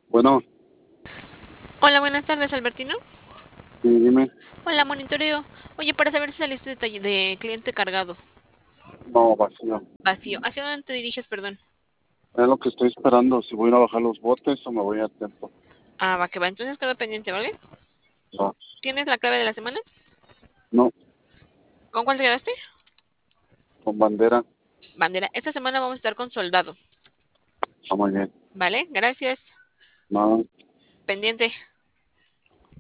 Bueno, Hola, buenas tardes, Albertino. sí, dime. Hola, monitoreo. Oye, para saber si saliste de cliente cargado, No, vacío. vacío. ¿Hacia dónde te diriges, perdón? Es lo que estoy esperando, si voy a ir a bajar los botes o me voy a tiempo. Ah, va que va. Entonces quedo pendiente, ¿vale? Va. ¿Tienes la clave de la semana? No, ¿Con cuál te quedaste? con bandera. Bandera. Esta semana vamos a estar con soldado, Está muy bien. ¿vale? Gracias. No. Pendiente.